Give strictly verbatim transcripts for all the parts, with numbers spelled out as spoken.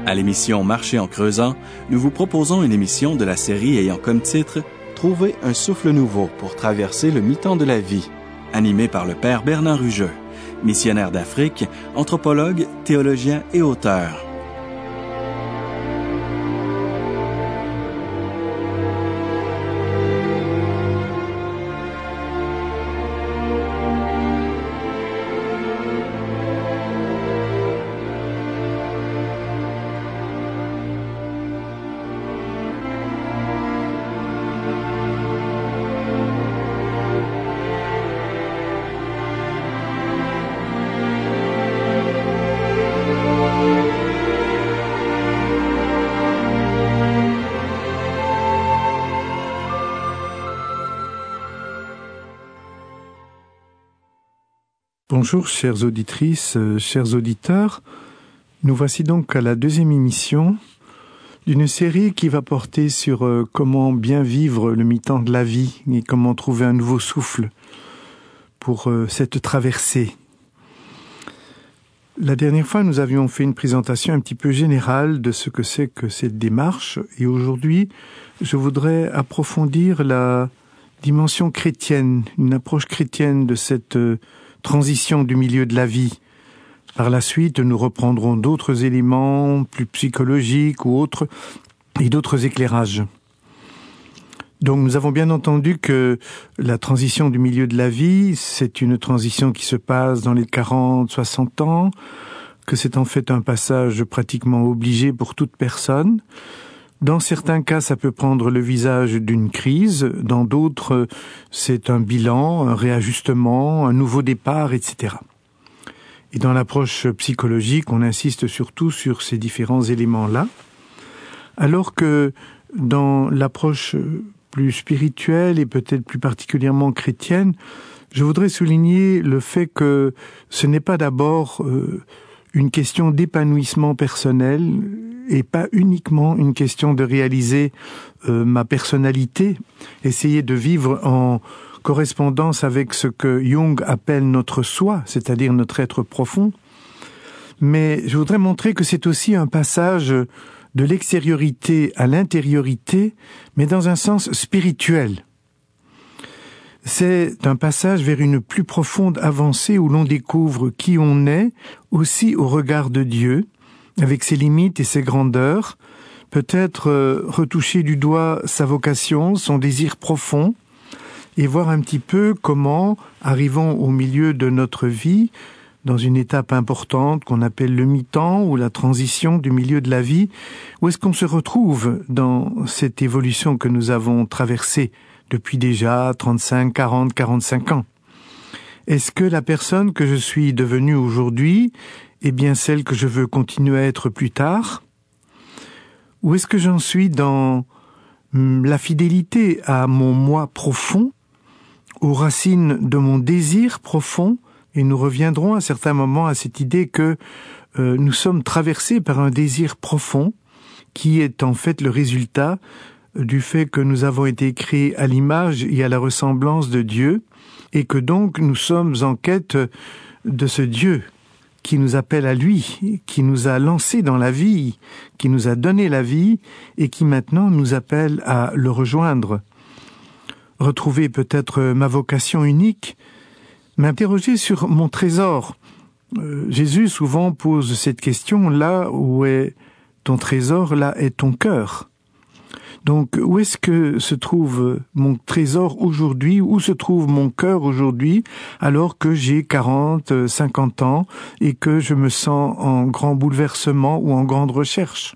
À l'émission Marcher en creusant, nous vous proposons une émission de la série ayant comme titre « Trouver un souffle nouveau pour traverser le mi-temps de la vie », animé par le père Bernard Hugeux, missionnaire d'Afrique, anthropologue, théologien et auteur. Bonjour chères auditrices, euh, chers auditeurs. Nous voici donc à la deuxième émission d'une série qui va porter sur euh, comment bien vivre le mi-temps de la vie et comment trouver un nouveau souffle pour euh, cette traversée. La dernière fois, nous avions fait une présentation un petit peu générale de ce que c'est que cette démarche et aujourd'hui, je voudrais approfondir la dimension chrétienne, une approche chrétienne de cette euh, transition du milieu de la vie. Par la suite, nous reprendrons d'autres éléments plus psychologiques ou autres et d'autres éclairages. Donc nous avons bien entendu que la transition du milieu de la vie, c'est une transition qui se passe dans les quarante, soixante ans, que c'est en fait un passage pratiquement obligé pour toute personne. Dans certains cas, ça peut prendre le visage d'une crise. Dans d'autres, c'est un bilan, un réajustement, un nouveau départ, et cetera. Et dans l'approche psychologique, on insiste surtout sur ces différents éléments-là. Alors que dans l'approche plus spirituelle et peut-être plus particulièrement chrétienne, je voudrais souligner le fait que ce n'est pas d'abord euh, une question d'épanouissement personnel et pas uniquement une question de réaliser euh, ma personnalité, essayer de vivre en correspondance avec ce que Jung appelle notre soi, c'est-à-dire notre être profond. Mais je voudrais montrer que c'est aussi un passage de l'extériorité à l'intériorité, mais dans un sens spirituel. C'est un passage vers une plus profonde avancée où l'on découvre qui on est, aussi au regard de Dieu, avec ses limites et ses grandeurs, peut-être euh, retoucher du doigt sa vocation, son désir profond, et voir un petit peu comment, arrivant au milieu de notre vie, dans une étape importante qu'on appelle le mi-temps ou la transition du milieu de la vie, où est-ce qu'on se retrouve dans cette évolution que nous avons traversée depuis déjà trente-cinq, quarante, quarante-cinq ans. Est-ce que la personne que je suis devenue aujourd'hui est bien celle que je veux continuer à être plus tard? Ou est-ce que j'en suis dans la fidélité à mon moi profond, aux racines de mon désir profond? Et nous reviendrons à certains moments à cette idée que euh, nous sommes traversés par un désir profond qui est en fait le résultat du fait que nous avons été créés à l'image et à la ressemblance de Dieu et que donc nous sommes en quête de ce Dieu qui nous appelle à lui, qui nous a lancés dans la vie, qui nous a donné la vie et qui maintenant nous appelle à le rejoindre. Retrouver peut-être ma vocation unique, m'interroger sur mon trésor. Euh, Jésus souvent pose cette question, là où est ton trésor, là est ton cœur. Donc, où est-ce que se trouve mon trésor aujourd'hui? Où se trouve mon cœur aujourd'hui, alors que j'ai quarante, cinquante ans et que je me sens en grand bouleversement ou en grande recherche?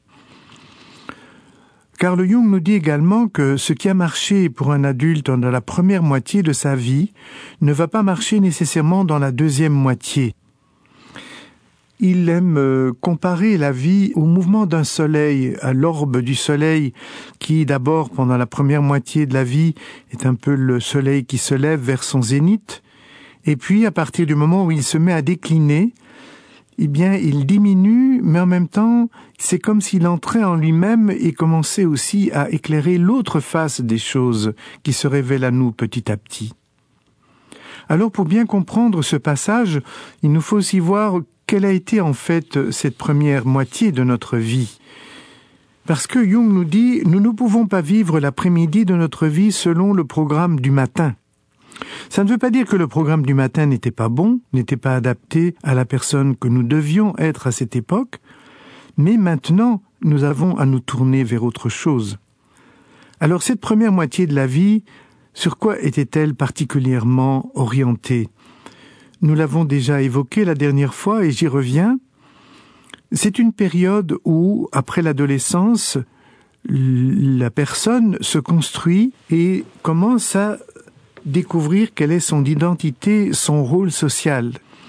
Carl Jung nous dit également que ce qui a marché pour un adulte dans la première moitié de sa vie ne va pas marcher nécessairement dans la deuxième moitié. Il aime comparer la vie au mouvement d'un soleil, à l'orbe du soleil, qui d'abord, pendant la première moitié de la vie, est un peu le soleil qui se lève vers son zénith, et puis à partir du moment où il se met à décliner, eh bien, il diminue, mais en même temps, c'est comme s'il entrait en lui-même et commençait aussi à éclairer l'autre face des choses qui se révèlent à nous petit à petit. Alors, pour bien comprendre ce passage, il nous faut aussi voir quelle a été en fait cette première moitié de notre vie. Parce que Jung nous dit, nous ne pouvons pas vivre l'après-midi de notre vie selon le programme du matin. Ça ne veut pas dire que le programme du matin n'était pas bon, n'était pas adapté à la personne que nous devions être à cette époque, mais maintenant, nous avons à nous tourner vers autre chose. Alors cette première moitié de la vie, sur quoi était-elle particulièrement orientée ? Nous l'avons déjà évoqué la dernière fois et j'y reviens. C'est une période où, après l'adolescence, la personne se construit et commence à découvrir quelle est son identité, son rôle social.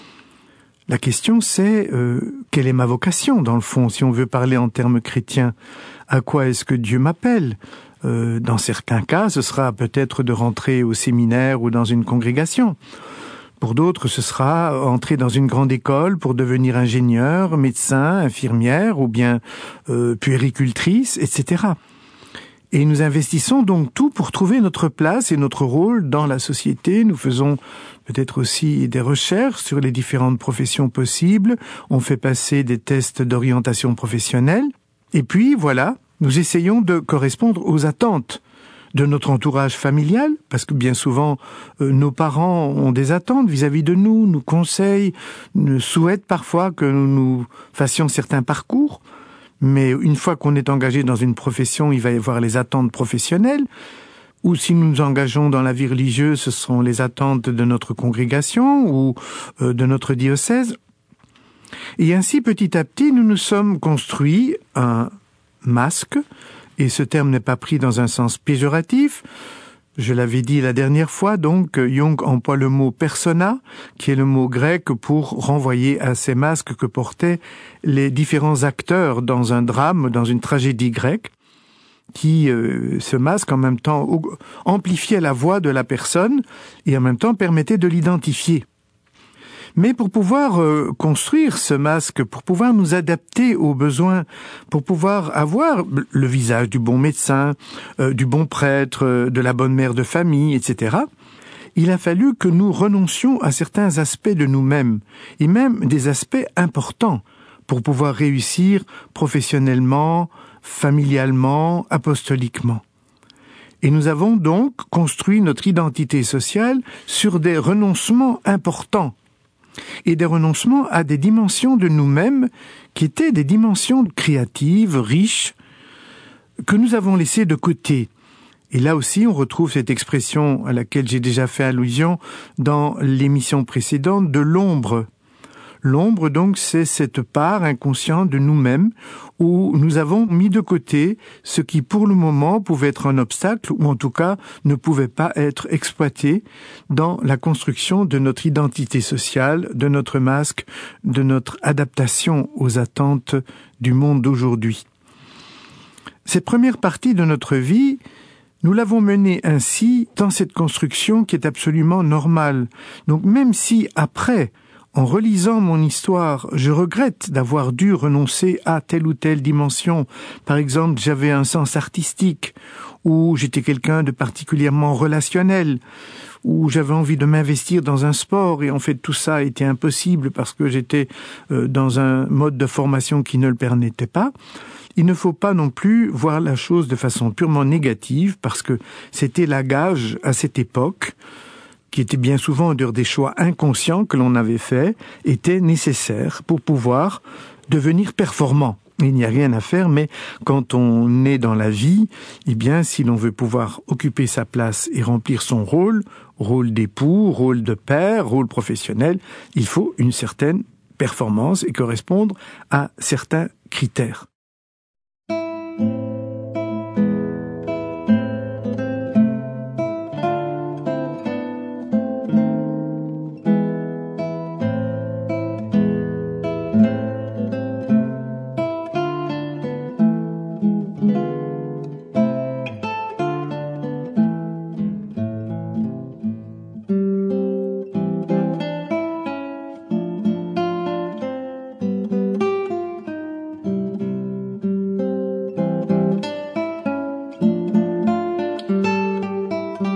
La question c'est, euh, quelle est ma vocation dans le fond, si on veut parler en termes chrétiens ? À quoi est-ce que Dieu m'appelle ? euh, Dans certains cas, ce sera peut-être de rentrer au séminaire ou dans une congrégation. Pour d'autres, ce sera entrer dans une grande école pour devenir ingénieur, médecin, infirmière ou bien euh, puéricultrice, et cetera. Et nous investissons donc tout pour trouver notre place et notre rôle dans la société. Nous faisons peut-être aussi des recherches sur les différentes professions possibles. On fait passer des tests d'orientation professionnelle. Et puis, voilà, nous essayons de correspondre aux attentes de notre entourage familial, parce que bien souvent, euh, nos parents ont des attentes vis-à-vis de nous, nous conseillent, nous souhaitent parfois que nous, nous fassions certains parcours. Mais une fois qu'on est engagé dans une profession, il va y avoir les attentes professionnelles. Ou si nous nous engageons dans la vie religieuse, ce seront les attentes de notre congrégation ou euh, de notre diocèse. Et ainsi, petit à petit, nous nous sommes construits un masque, et ce terme n'est pas pris dans un sens péjoratif. Je l'avais dit la dernière fois, donc Jung emploie le mot persona, qui est le mot grec pour renvoyer à ces masques que portaient les différents acteurs dans un drame, dans une tragédie grecque, qui, euh, ce masque en même temps amplifiait la voix de la personne et en même temps permettait de l'identifier. Mais pour pouvoir euh, construire ce masque, pour pouvoir nous adapter aux besoins, pour pouvoir avoir le visage du bon médecin, euh, du bon prêtre, euh, de la bonne mère de famille, et cetera, il a fallu que nous renoncions à certains aspects de nous-mêmes, et même des aspects importants, pour pouvoir réussir professionnellement, familialement, apostoliquement. Et nous avons donc construit notre identité sociale sur des renoncements importants, et des renoncements à des dimensions de nous-mêmes qui étaient des dimensions créatives, riches, que nous avons laissées de côté. Et là aussi, on retrouve cette expression à laquelle j'ai déjà fait allusion dans l'émission précédente de l'ombre. L'ombre, donc, c'est cette part inconsciente de nous-mêmes où nous avons mis de côté ce qui, pour le moment, pouvait être un obstacle ou en tout cas ne pouvait pas être exploité dans la construction de notre identité sociale, de notre masque, de notre adaptation aux attentes du monde d'aujourd'hui. Cette première partie de notre vie, nous l'avons menée ainsi dans cette construction qui est absolument normale. Donc même si après, en relisant mon histoire, je regrette d'avoir dû renoncer à telle ou telle dimension. Par exemple, j'avais un sens artistique, ou j'étais quelqu'un de particulièrement relationnel, ou j'avais envie de m'investir dans un sport, et en fait tout ça était impossible parce que j'étais euh, dans un mode de formation qui ne le permettait pas. Il ne faut pas non plus voir la chose de façon purement négative, parce que c'était la gage à cette époque, qui était bien souvent en dehors des choix inconscients que l'on avait faits, était nécessaire pour pouvoir devenir performant. Il n'y a rien à faire, mais quand on est dans la vie, eh bien, si l'on veut pouvoir occuper sa place et remplir son rôle, rôle d'époux, rôle de père, rôle professionnel, il faut une certaine performance et correspondre à certains critères.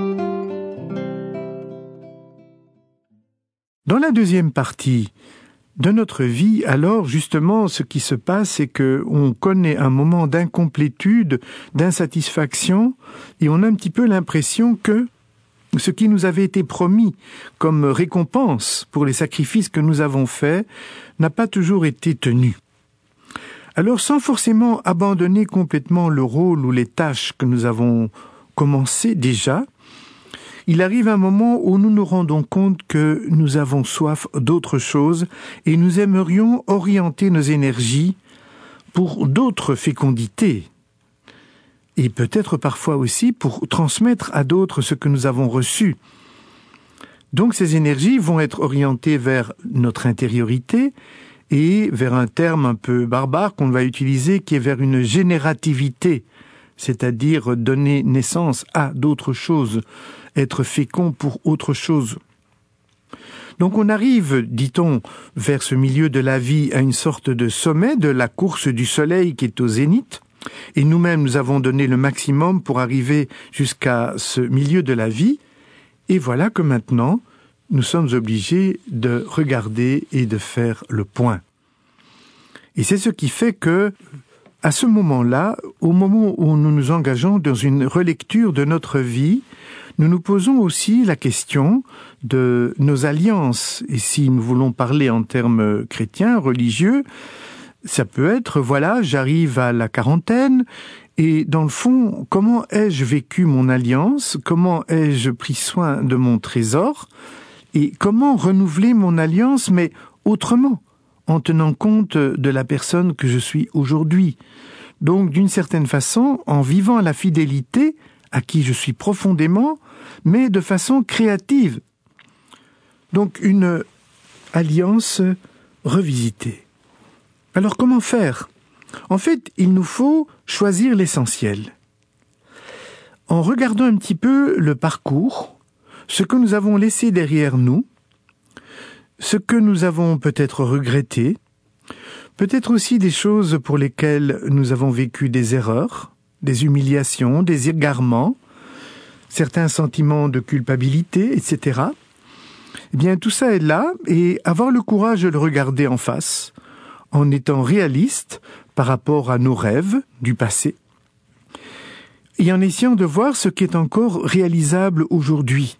Dans la deuxième partie de notre vie, alors justement, ce qui se passe, c'est que on connaît un moment d'incomplétude, d'insatisfaction, et on a un petit peu l'impression que ce qui nous avait été promis comme récompense pour les sacrifices que nous avons faits n'a pas toujours été tenu. Alors, sans forcément abandonner complètement le rôle ou les tâches que nous avons commencé déjà, il arrive un moment où nous nous rendons compte que nous avons soif d'autre chose et nous aimerions orienter nos énergies pour d'autres fécondités. Et peut-être parfois aussi pour transmettre à d'autres ce que nous avons reçu. Donc ces énergies vont être orientées vers notre intériorité et vers un terme un peu barbare qu'on va utiliser qui est vers une générativité, c'est-à-dire donner naissance à d'autres choses, être fécond pour autre chose. Donc on arrive, dit-on, vers ce milieu de la vie à une sorte de sommet de la course du soleil qui est au zénith, et nous-mêmes nous avons donné le maximum pour arriver jusqu'à ce milieu de la vie, et voilà que maintenant nous sommes obligés de regarder et de faire le point. Et c'est ce qui fait que, à ce moment-là, au moment où nous nous engageons dans une relecture de notre vie, nous nous posons aussi la question de nos alliances. Et si nous voulons parler en termes chrétiens, religieux, ça peut être, voilà, j'arrive à la quarantaine, et dans le fond, comment ai-je vécu mon alliance? Comment ai-je pris soin de mon trésor? Et comment renouveler mon alliance, mais autrement, en tenant compte de la personne que je suis aujourd'hui? Donc, d'une certaine façon, en vivant la fidélité à qui je suis profondément, mais de façon créative. Donc, une alliance revisitée. Alors, comment faire? En fait, il nous faut choisir l'essentiel. En regardant un petit peu le parcours, ce que nous avons laissé derrière nous, ce que nous avons peut-être regretté, peut-être aussi des choses pour lesquelles nous avons vécu des erreurs, des humiliations, des égarements, certains sentiments de culpabilité, et cetera. Eh bien, tout ça est là, et avoir le courage de le regarder en face, en étant réaliste par rapport à nos rêves du passé, et en essayant de voir ce qui est encore réalisable aujourd'hui,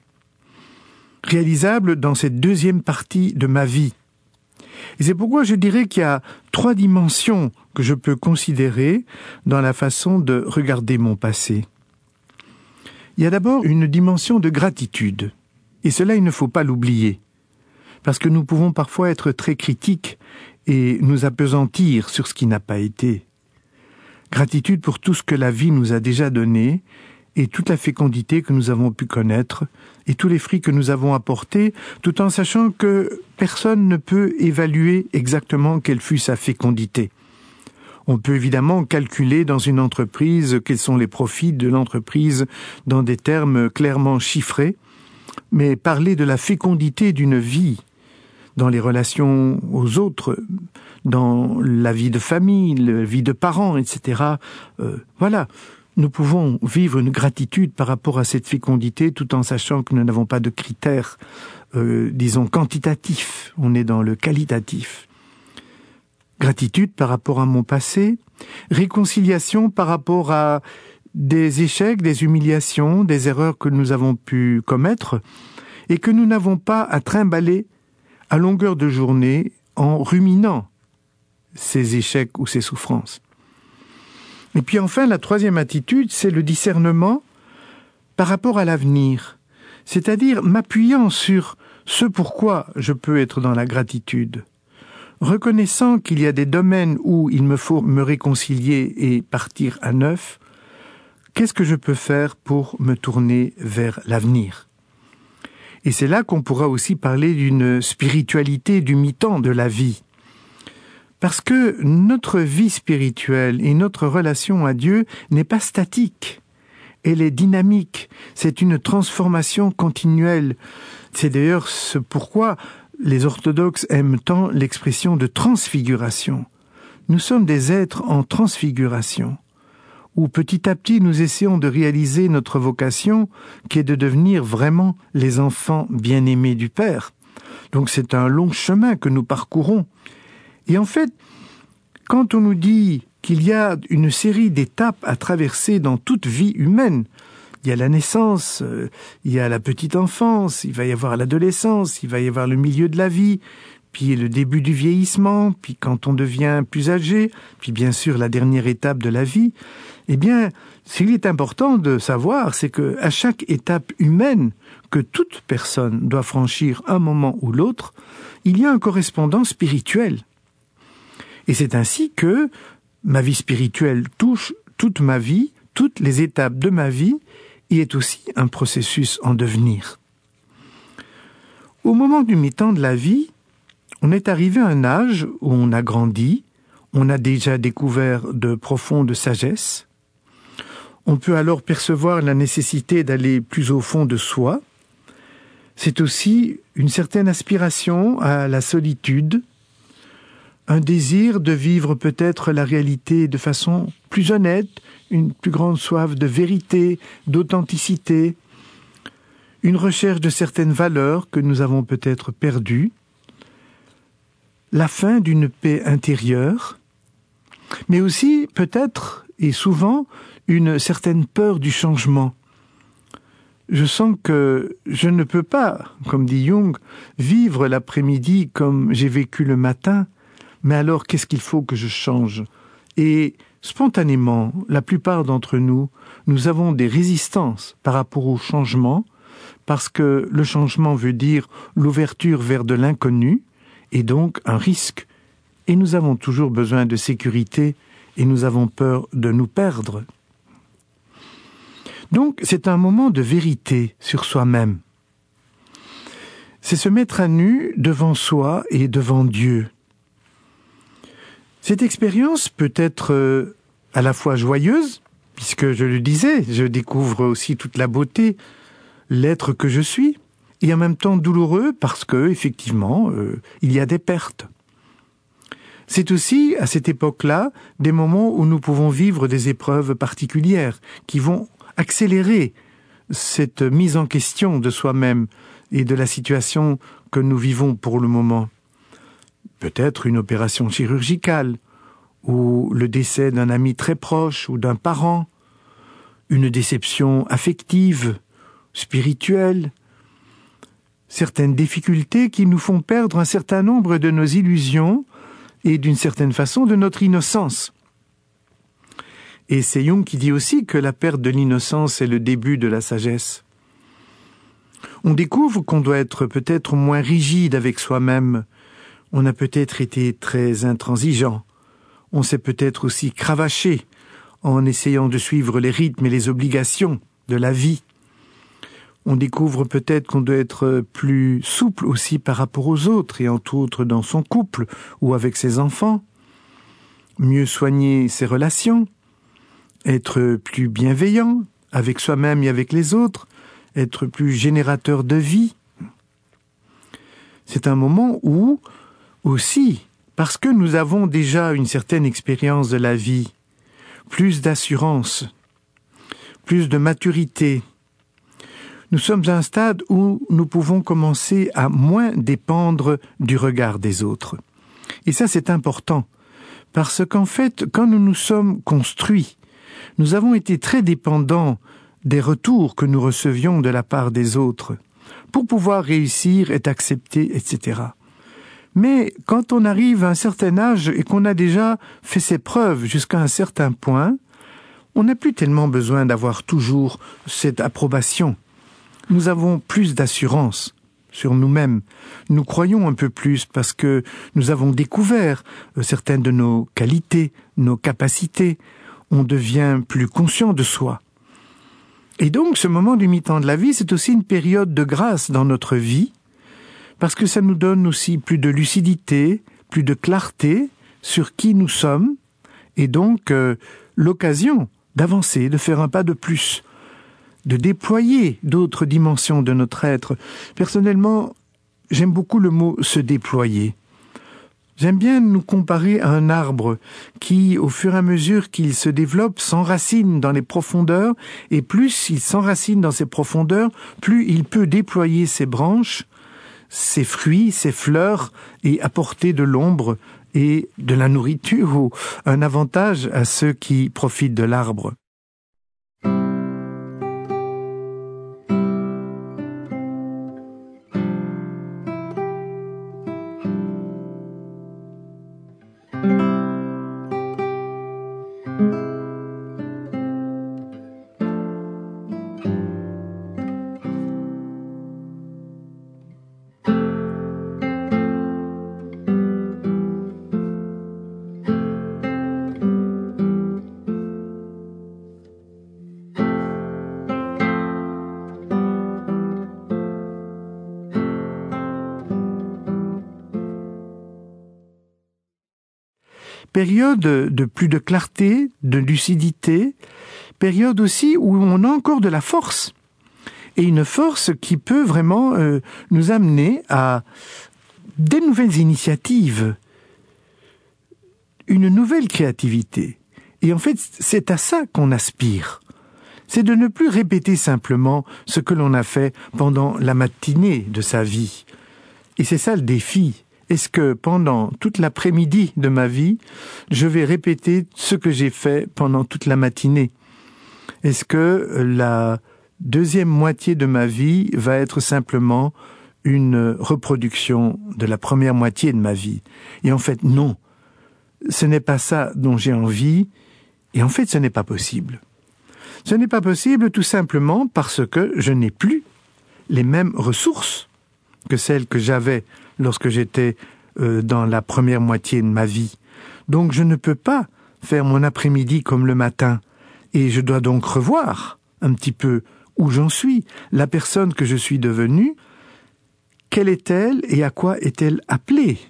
réalisable dans cette deuxième partie de ma vie. Et c'est pourquoi je dirais qu'il y a trois dimensions que je peux considérer dans la façon de regarder mon passé. Il y a d'abord une dimension de gratitude, et cela il ne faut pas l'oublier, parce que nous pouvons parfois être très critiques et nous appesantir sur ce qui n'a pas été. Gratitude pour tout ce que la vie nous a déjà donné, et toute la fécondité que nous avons pu connaître, et tous les fruits que nous avons apportés, tout en sachant que personne ne peut évaluer exactement quelle fut sa fécondité. On peut évidemment calculer dans une entreprise quels sont les profits de l'entreprise dans des termes clairement chiffrés, mais parler de la fécondité d'une vie, dans les relations aux autres, dans la vie de famille, la vie de parents, et cetera, euh, voilà. Nous pouvons vivre une gratitude par rapport à cette fécondité tout en sachant que nous n'avons pas de critères, euh, disons, quantitatifs. On est dans le qualitatif. Gratitude par rapport à mon passé. Réconciliation par rapport à des échecs, des humiliations, des erreurs que nous avons pu commettre et que nous n'avons pas à trimballer à longueur de journée en ruminant ces échecs ou ces souffrances. Et puis enfin, la troisième attitude, c'est le discernement par rapport à l'avenir, c'est-à-dire m'appuyant sur ce pourquoi je peux être dans la gratitude, reconnaissant qu'il y a des domaines où il me faut me réconcilier et partir à neuf, qu'est-ce que je peux faire pour me tourner vers l'avenir? Et c'est là qu'on pourra aussi parler d'une spiritualité du mi-temps de la vie. Parce que notre vie spirituelle et notre relation à Dieu n'est pas statique. Elle est dynamique. C'est une transformation continuelle. C'est d'ailleurs ce pourquoi les orthodoxes aiment tant l'expression de transfiguration. Nous sommes des êtres en transfiguration, où petit à petit nous essayons de réaliser notre vocation, qui est de devenir vraiment les enfants bien-aimés du Père. Donc c'est un long chemin que nous parcourons. Et en fait, quand on nous dit qu'il y a une série d'étapes à traverser dans toute vie humaine, il y a la naissance, euh, il y a la petite enfance, il va y avoir l'adolescence, il va y avoir le milieu de la vie, puis le début du vieillissement, puis quand on devient plus âgé, puis bien sûr la dernière étape de la vie, eh bien, ce qu'il est important de savoir, c'est que à chaque étape humaine que toute personne doit franchir un moment ou l'autre, il y a un correspondant spirituel. Et c'est ainsi que ma vie spirituelle touche toute ma vie, toutes les étapes de ma vie, et est aussi un processus en devenir. Au moment du mi-temps de la vie, on est arrivé à un âge où on a grandi, on a déjà découvert de profondes sagesses. On peut alors percevoir la nécessité d'aller plus au fond de soi. C'est aussi une certaine aspiration à la solitude, un désir de vivre peut-être la réalité de façon plus honnête, une plus grande soif de vérité, d'authenticité, une recherche de certaines valeurs que nous avons peut-être perdues, la fin d'une paix intérieure, mais aussi peut-être et souvent une certaine peur du changement. Je sens que je ne peux pas, comme dit Jung, vivre l'après-midi comme j'ai vécu le matin, mais alors qu'est-ce qu'il faut que je change ? Et spontanément, la plupart d'entre nous, nous avons des résistances par rapport au changement, parce que le changement veut dire l'ouverture vers de l'inconnu, et donc un risque. Et nous avons toujours besoin de sécurité, et nous avons peur de nous perdre. Donc c'est un moment de vérité sur soi-même. C'est se mettre à nu devant soi et devant Dieu. Cette expérience peut être euh, à la fois joyeuse, puisque je le disais, je découvre aussi toute la beauté, l'être que je suis, et en même temps douloureux parce que, effectivement, euh, il y a des pertes. C'est aussi, à cette époque-là, des moments où nous pouvons vivre des épreuves particulières qui vont accélérer cette mise en question de soi-même et de la situation que nous vivons pour le moment. Peut-être une opération chirurgicale, ou le décès d'un ami très proche ou d'un parent, une déception affective, spirituelle, certaines difficultés qui nous font perdre un certain nombre de nos illusions et d'une certaine façon de notre innocence. Et c'est Jung qui dit aussi que la perte de l'innocence est le début de la sagesse. On découvre qu'on doit être peut-être moins rigide avec soi-même. On a peut-être été très intransigeant. On s'est peut-être aussi cravaché en essayant de suivre les rythmes et les obligations de la vie. On découvre peut-être qu'on doit être plus souple aussi par rapport aux autres, et entre autres dans son couple ou avec ses enfants. Mieux soigner ses relations, être plus bienveillant avec soi-même et avec les autres, être plus générateur de vie. C'est un moment où, aussi, parce que nous avons déjà une certaine expérience de la vie, plus d'assurance, plus de maturité, nous sommes à un stade où nous pouvons commencer à moins dépendre du regard des autres. Et ça, c'est important, parce qu'en fait, quand nous nous sommes construits, nous avons été très dépendants des retours que nous recevions de la part des autres, pour pouvoir réussir, être acceptés, et cetera. Mais quand on arrive à un certain âge et qu'on a déjà fait ses preuves jusqu'à un certain point, on n'a plus tellement besoin d'avoir toujours cette approbation. Nous avons plus d'assurance sur nous-mêmes. Nous croyons un peu plus parce que nous avons découvert certaines de nos qualités, nos capacités. On devient plus conscient de soi. Et donc, ce moment du mi-temps de la vie, c'est aussi une période de grâce dans notre vie, parce que ça nous donne aussi plus de lucidité, plus de clarté sur qui nous sommes, et donc euh, l'occasion d'avancer, de faire un pas de plus, de déployer d'autres dimensions de notre être. Personnellement, j'aime beaucoup le mot « se déployer ». J'aime bien nous comparer à un arbre qui, au fur et à mesure qu'il se développe, s'enracine dans les profondeurs, et plus il s'enracine dans ces profondeurs, plus il peut déployer ses branches ses fruits, ses fleurs et apporter de l'ombre et de la nourriture ou un avantage à ceux qui profitent de l'arbre. Période de plus de clarté, de lucidité, période aussi où on a encore de la force. Et une force qui peut vraiment euh, nous amener à des nouvelles initiatives, une nouvelle créativité. Et en fait, c'est à ça qu'on aspire. C'est de ne plus répéter simplement ce que l'on a fait pendant la matinée de sa vie. Et c'est ça le défi. Est-ce que pendant toute l'après-midi de ma vie, je vais répéter ce que j'ai fait pendant toute la matinée? Est-ce que la deuxième moitié de ma vie va être simplement une reproduction de la première moitié de ma vie? Et en fait, non. Ce n'est pas ça dont j'ai envie, et en fait, ce n'est pas possible. Ce n'est pas possible tout simplement parce que je n'ai plus les mêmes ressources que celles que j'avais lorsque j'étais euh, dans la première moitié de ma vie. Donc je ne peux pas faire mon après-midi comme le matin, et je dois donc revoir un petit peu où j'en suis, la personne que je suis devenue, quelle est-elle et à quoi est-elle appelée?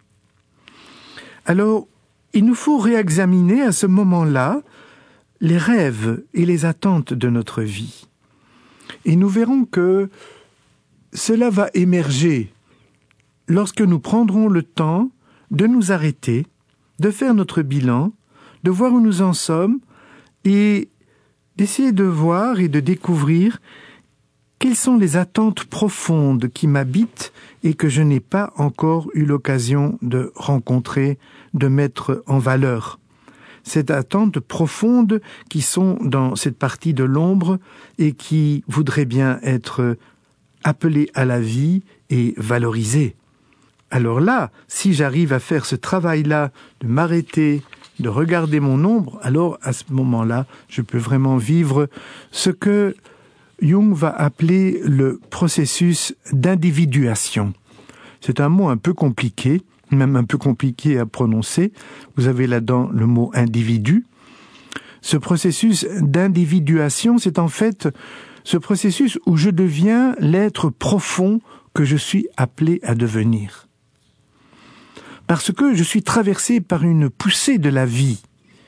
Alors, il nous faut réexaminer à ce moment-là les rêves et les attentes de notre vie. Et nous verrons que cela va émerger lorsque nous prendrons le temps de nous arrêter, de faire notre bilan, de voir où nous en sommes et d'essayer de voir et de découvrir quelles sont les attentes profondes qui m'habitent et que je n'ai pas encore eu l'occasion de rencontrer, de mettre en valeur. Ces attentes profondes qui sont dans cette partie de l'ombre et qui voudraient bien être appelées à la vie et valorisées. Alors là, si j'arrive à faire ce travail-là, de m'arrêter, de regarder mon ombre, alors à ce moment-là, je peux vraiment vivre ce que Jung va appeler le processus d'individuation. C'est un mot un peu compliqué, même un peu compliqué à prononcer. Vous avez là-dedans le mot individu. Ce processus d'individuation, c'est en fait ce processus où je deviens l'être profond que je suis appelé à devenir. Parce que je suis traversé par une poussée de la vie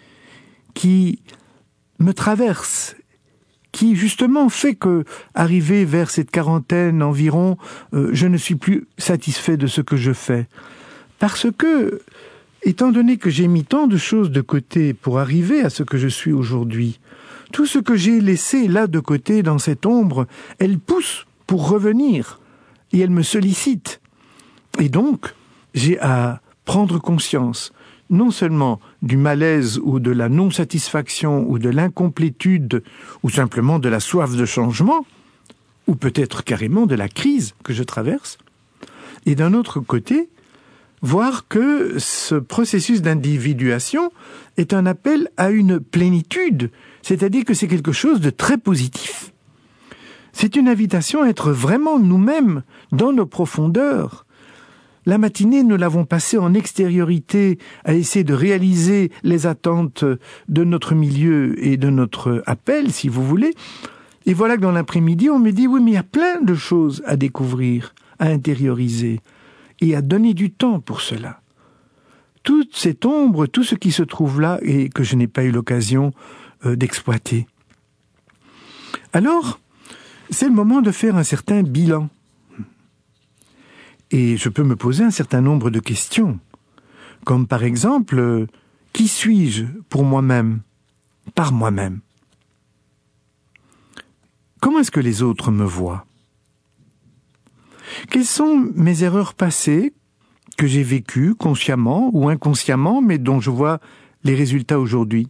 qui me traverse, qui justement fait que, arrivé vers cette quarantaine environ, euh, je ne suis plus satisfait de ce que je fais. Parce que, étant donné que j'ai mis tant de choses de côté pour arriver à ce que je suis aujourd'hui, tout ce que j'ai laissé là de côté dans cette ombre, elle pousse pour revenir et elle me sollicite. Et donc, j'ai à prendre conscience, non seulement du malaise ou de la non-satisfaction ou de l'incomplétude ou simplement de la soif de changement, ou peut-être carrément de la crise que je traverse, et d'un autre côté, voir que ce processus d'individuation est un appel à une plénitude, c'est-à-dire que c'est quelque chose de très positif. C'est une invitation à être vraiment nous-mêmes dans nos profondeurs. La matinée, nous l'avons passée en extériorité à essayer de réaliser les attentes de notre milieu et de notre appel, si vous voulez. Et voilà que dans l'après-midi, on me dit, oui, mais il y a plein de choses à découvrir, à intérioriser et à donner du temps pour cela. Toute cette ombre, tout ce qui se trouve là et que je n'ai pas eu l'occasion euh, d'exploiter. Alors, c'est le moment de faire un certain bilan. Et je peux me poser un certain nombre de questions, comme par exemple, euh, qui suis-je pour moi-même, par moi-même? Comment est-ce que les autres me voient? Quelles sont mes erreurs passées que j'ai vécues consciemment ou inconsciemment, mais dont je vois les résultats aujourd'hui?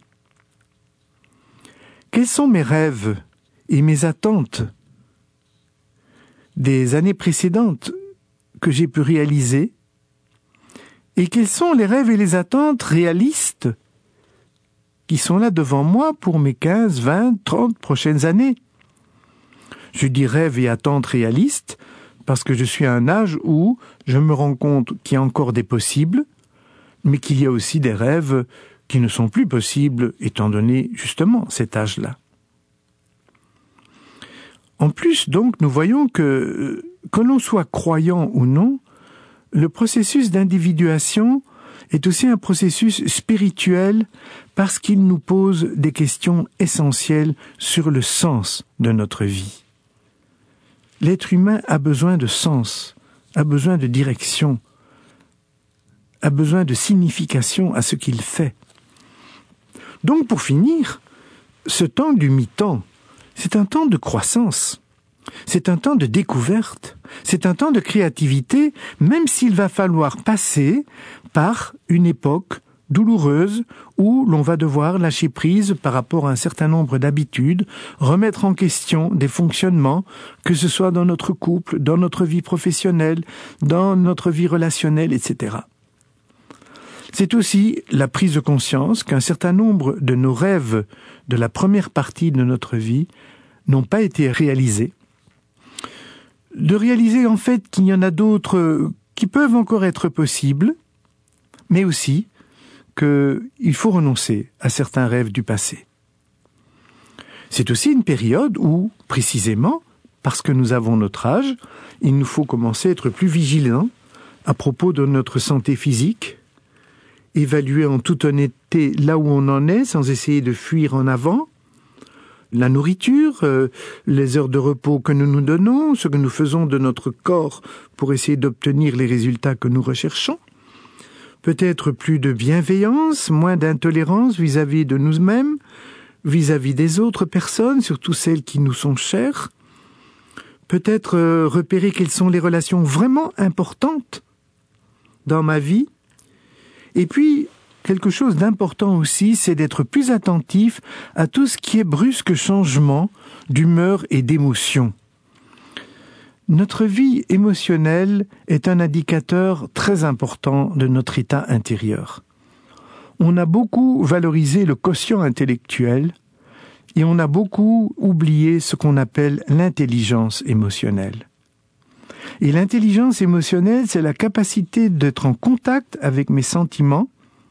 Quels sont mes rêves et mes attentes des années précédentes que j'ai pu réaliser? Et quels sont les rêves et les attentes réalistes qui sont là devant moi pour mes quinze, vingt, trente prochaines années? Je dis rêves et attentes réalistes parce que je suis à un âge où je me rends compte qu'il y a encore des possibles, mais qu'il y a aussi des rêves qui ne sont plus possibles étant donné justement cet âge-là. En plus, donc, nous voyons que, que l'on soit croyant ou non, le processus d'individuation est aussi un processus spirituel parce qu'il nous pose des questions essentielles sur le sens de notre vie. L'être humain a besoin de sens, a besoin de direction, a besoin de signification à ce qu'il fait. Donc, pour finir, ce temps du mi-temps, c'est un temps de croissance, c'est un temps de découverte, c'est un temps de créativité, même s'il va falloir passer par une époque douloureuse où l'on va devoir lâcher prise par rapport à un certain nombre d'habitudes, remettre en question des fonctionnements, que ce soit dans notre couple, dans notre vie professionnelle, dans notre vie relationnelle, et cetera. C'est aussi la prise de conscience qu'un certain nombre de nos rêves de la première partie de notre vie n'ont pas été réalisés. De réaliser en fait qu'il y en a d'autres qui peuvent encore être possibles, mais aussi qu'il faut renoncer à certains rêves du passé. C'est aussi une période où, précisément, parce que nous avons notre âge, il nous faut commencer à être plus vigilants à propos de notre santé physique, évaluer en toute honnêteté là où on en est sans essayer de fuir en avant, la nourriture, euh, les heures de repos que nous nous donnons, ce que nous faisons de notre corps pour essayer d'obtenir les résultats que nous recherchons, peut-être plus de bienveillance, moins d'intolérance vis-à-vis de nous-mêmes, vis-à-vis des autres personnes, surtout celles qui nous sont chères, peut-être euh, repérer quelles sont les relations vraiment importantes dans ma vie. Et puis, quelque chose d'important aussi, c'est d'être plus attentif à tout ce qui est brusque changement d'humeur et d'émotion. Notre vie émotionnelle est un indicateur très important de notre état intérieur. On a beaucoup valorisé le quotient intellectuel et on a beaucoup oublié ce qu'on appelle l'intelligence émotionnelle. Et l'intelligence émotionnelle, c'est la capacité d'être en contact avec mes sentiments,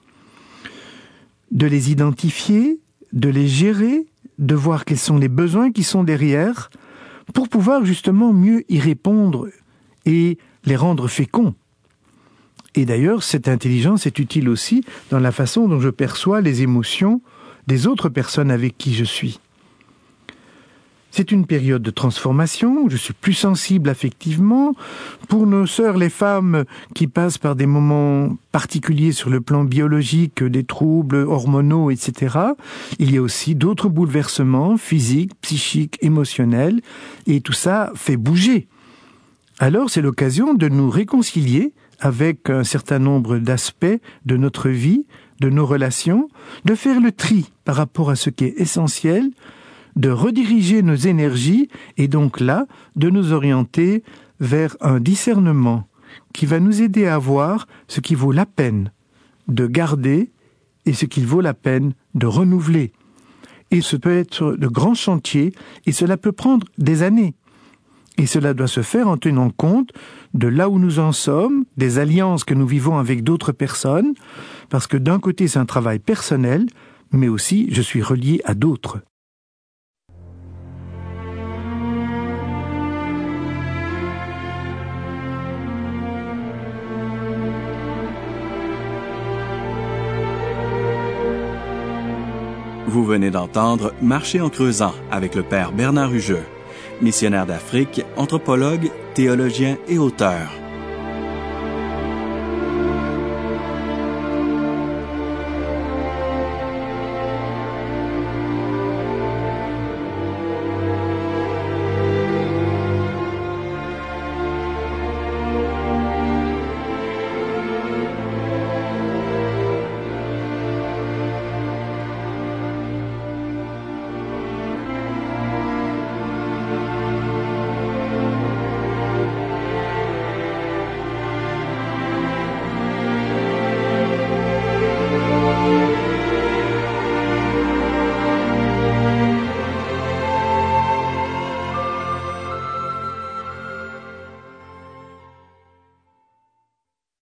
de les identifier, de les gérer, de voir quels sont les besoins qui sont derrière, pour pouvoir justement mieux y répondre et les rendre féconds. Et d'ailleurs, cette intelligence est utile aussi dans la façon dont je perçois les émotions des autres personnes avec qui je suis. C'est une période de transformation, où je suis plus sensible affectivement. Pour nos sœurs, les femmes qui passent par des moments particuliers sur le plan biologique, des troubles hormonaux, et cetera, il y a aussi d'autres bouleversements physiques, psychiques, émotionnels, et tout ça fait bouger. Alors c'est l'occasion de nous réconcilier avec un certain nombre d'aspects de notre vie, de nos relations, de faire le tri par rapport à ce qui est essentiel, de rediriger nos énergies et donc là, de nous orienter vers un discernement qui va nous aider à voir ce qui vaut la peine de garder et ce qu'il vaut la peine de renouveler. Et ce peut être de grands chantiers et cela peut prendre des années. Et cela doit se faire en tenant compte de là où nous en sommes, des alliances que nous vivons avec d'autres personnes, parce que d'un côté c'est un travail personnel, mais aussi je suis relié à d'autres. Vous venez d'entendre Marcher en creusant avec le père Bernard Hugeux, missionnaire d'Afrique, anthropologue, théologien et auteur.